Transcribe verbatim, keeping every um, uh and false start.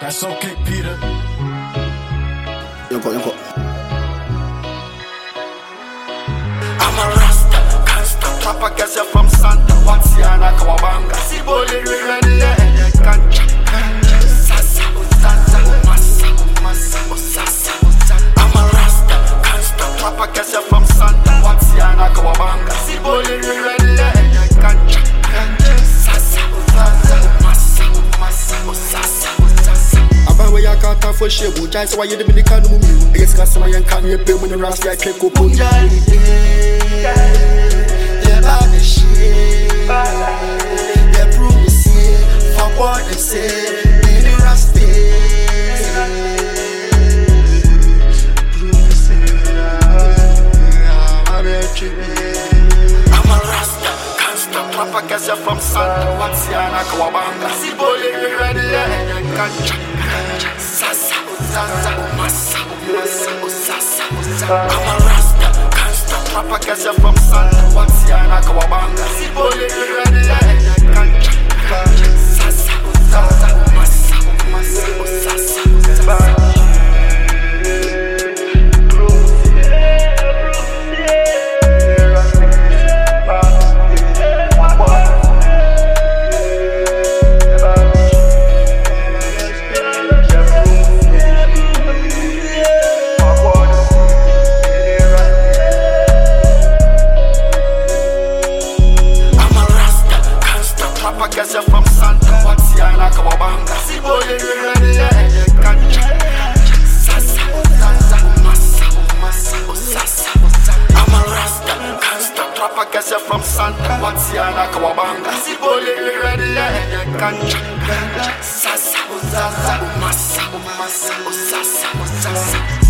That's okay, Peter. Yonko, yonko. I'm a Rasta, can't stop. Trapper guess you from Santa. What's Yana Kawabanga? Siboli ready, yeah, cancha. Sasa, Sasa, Massa, Massa, Sasa. I'm a Rasta, can't stop. Trapper guess you from Santa. What's Yana Kawabanga? Siboli ready, yeah, cancha. Sasa, Sasa, Massa, Massa, Sasa. Abawe ya kata for shebu, jai so why you the Dominican mumi. I guess cause I can't you pay when you Rasta I click up. Jali day, yeah, baby shit. They prove me see, fuck what they say. Many Rasta, prove me see. I'm a Rasta, can't stop. Trapper guess you from Santa. What's Yana Kawabanga? Siboli ready, yeah, cancha. Sasa, Sasa, Massa, Massa, Sasa. I'm a Rasta, can't stop. Trapper guess you from Santa. What's Yana Kawabanga? Siboli ready, yeah, cancha. Sasa, Sasa, Massa, Massa, Sasa. I guess you're from Santa. What's Yana Kawabanga? Siboli ready, yeah, cancha. Sasa, Sasa, Massa, Massa, Sasa. I'm a Rasta, can't stop. Trap, I guess you're from Santa. What's Yana Kawabanga? Siboli ready, yeah, cancha. Sasa, Sasa, Massa, Massa, Sasa, Sasa.